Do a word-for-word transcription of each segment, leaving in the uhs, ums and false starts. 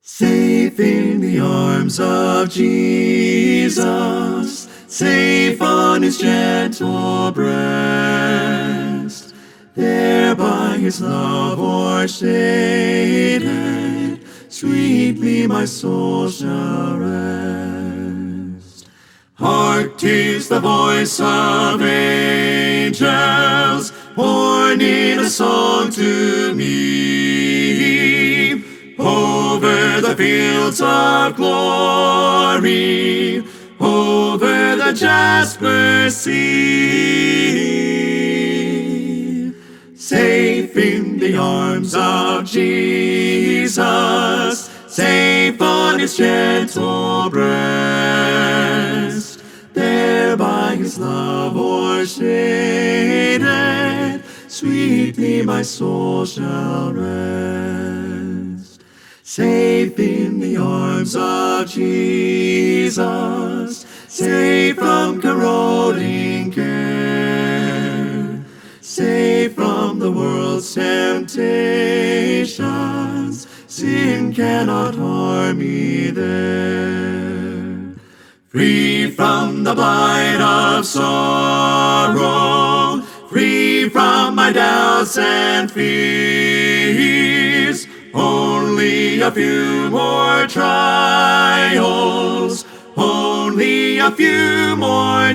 Safe in the arms of Jesus, safe on his gentle breast, there by his love o'ershaded, sweetly my soul shall rest. Hark, 'tis the voice of angels, born in a song to me, over the fields of glory, over the jasper sea. Safe in the arms of Jesus, safe on his gentle breast, there by his love o'ershaded, sweetly my soul shall rest. Safe in the arms of Jesus, safe from corroding care, safe from the world's temptations, sin cannot harm me there. Free from the blight of sorrow, free from my doubts and fears, only a few more trials, only a few more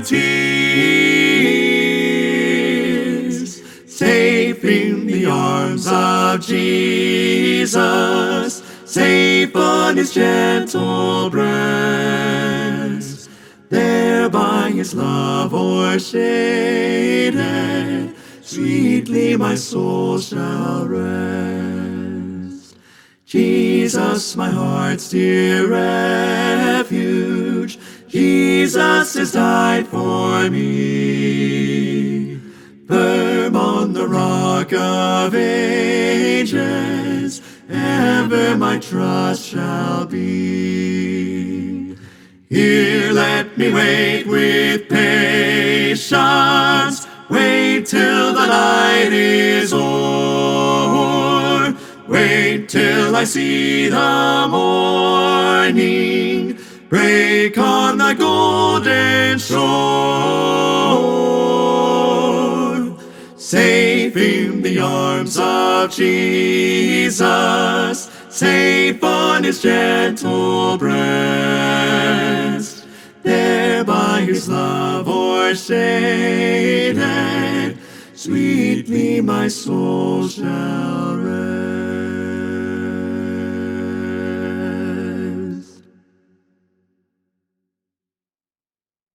tears. Safe in the arms of Jesus, safe on his gentle breast, there by his love o'ershaded, sweetly my soul shall rest. Jesus, my heart's dear refuge, Jesus has died for me. Firm on the rock of ages, ever my trust shall be. Here let me wait with patience, wait till the night is o'er, wait till I see the morning break on the golden shore. Safe in the arms of Jesus, safe on his gentle breast, there by his love o'ershaded, sweetly my soul shall rest.